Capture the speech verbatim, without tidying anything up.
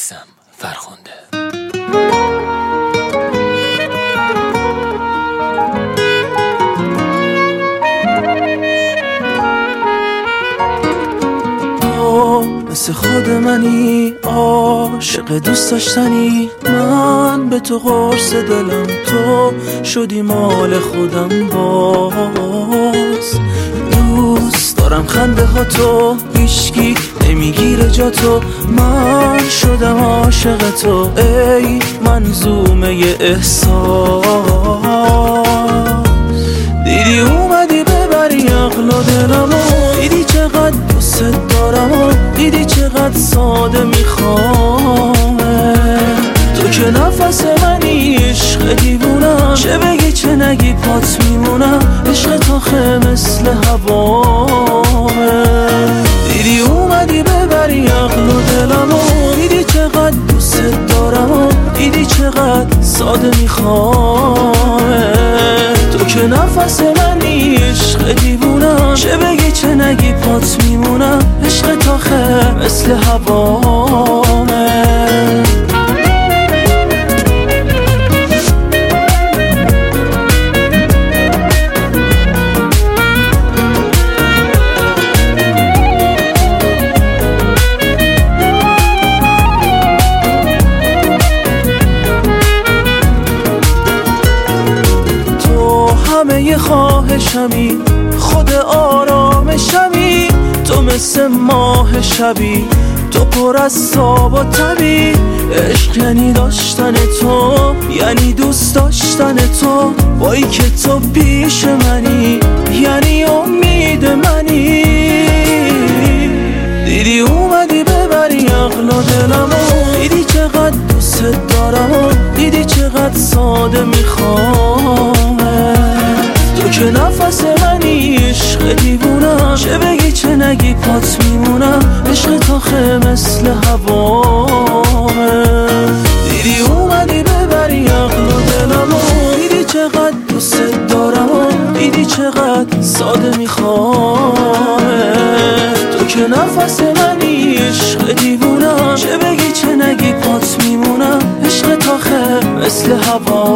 میسم فرخنده. مثل خود منی عاشق دوست داشتنی، من به تو قرص دلم، تو شدی مال خودم. باز دوست دارم خنده ها تو، هیچکی نمیگیره جا تو، من شدم عاشق تو ای منظومه احساس. دیدی اومدی ببری عقل و دلمو، دیدی چقدر دوست دارم و دیدی چقدر ساده میخوام. تو که نفس منی عشق دیوونم، چه بگی چه نگی پات میمونم، عشق تاخه مثل هوامه. دیدی اومدی ببری عقل و دلمو، دیدی چقدر دوست دارم و دیدی چقدر ساده میخوام. تو که نفس منی عشق دیوونم، چه بگی چه نگی پات میمونم، عشق تاخه مثل هوامه. همه خواهشمی، خود آرامشمی، تو مثل ماه شبی، تو پر از ساب و تبی. عشق یعنی داشتن تو، یعنی دوست داشتن تو، وای که تو پیش منی، یعنی امید منی. دیدی اومدی ببری عقل و دلمو، دیدی چقدر دوست دارم و دیدی چقدر ساده میخوام. تو که نفس منی عشق دیوونم، چه بگی چه نگی پات میمونم، عشق تاخه مثل هوامه. دیدی اومدی ببری عقل و دلمو، دیدی چقدر دوست دارم و دیدی چقدر ساده میخوام. تو که نفس منی عشق دیوونم، چه بگی چه نگی پات میمونم، عشق تاخه مثل هوا.